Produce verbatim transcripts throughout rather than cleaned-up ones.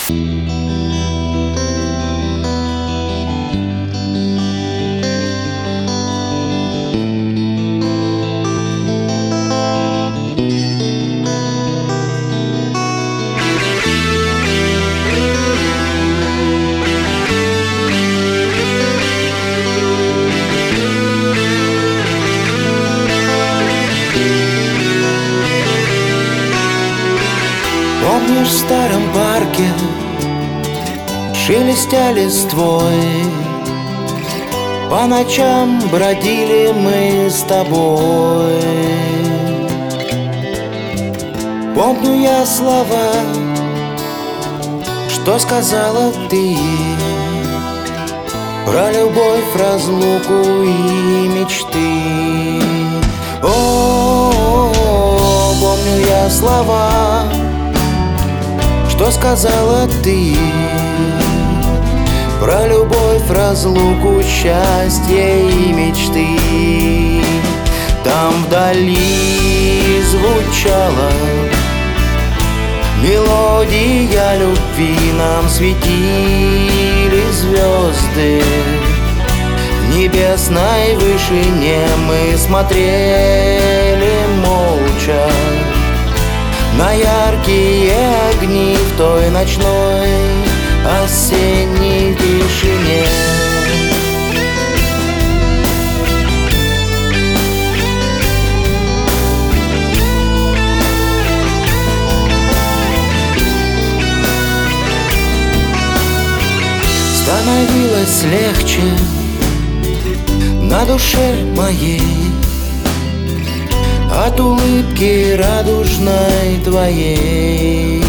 Помнишь, в старом парке, шелестя листвой, по ночам бродили мы с тобой. Помню я слова, что сказала ты, про любовь, разлуку и мечты. О, помню я слова, что сказала ты, про любовь, разлуку, счастье и мечты. Там вдали звучала мелодия любви, нам светили звезды. В небесной вышине мы смотрели молча на яркие огни в той ночной осенней тишине. Становилось легче на душе моей от улыбки радужной твоей.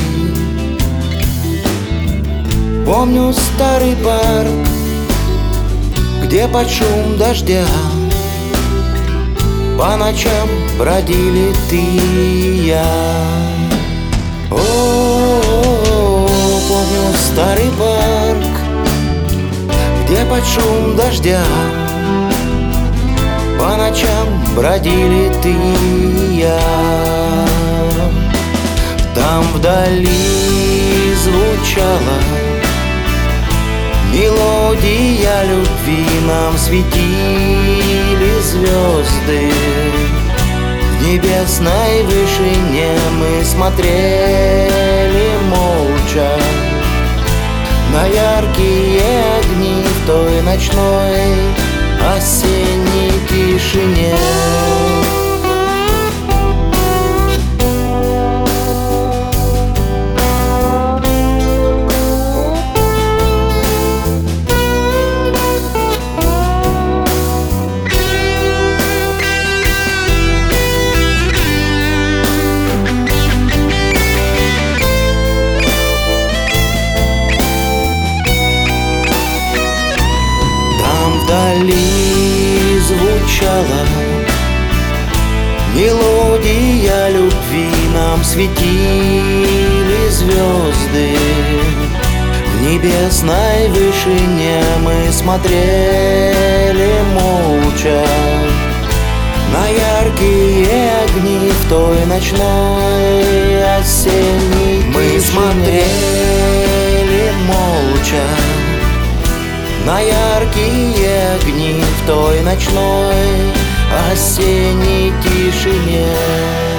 Помню старый парк, где под шум дождя по ночам бродили ты и я. О, помню старый парк, где под шум дождя по ночам бродили ты и я. Там вдали звучала мелодия любви, нам светили звезды. В небесной вышине мы смотрели молча на яркие огни в той ночной осенней тишине. Вдали звучала мелодия любви, нам светили звезды. В небесной вышине мы смотрели молча на яркие огни в той ночной осенней тишине. Мы смотрели молча на яркие огни в той ночной осенней тишине.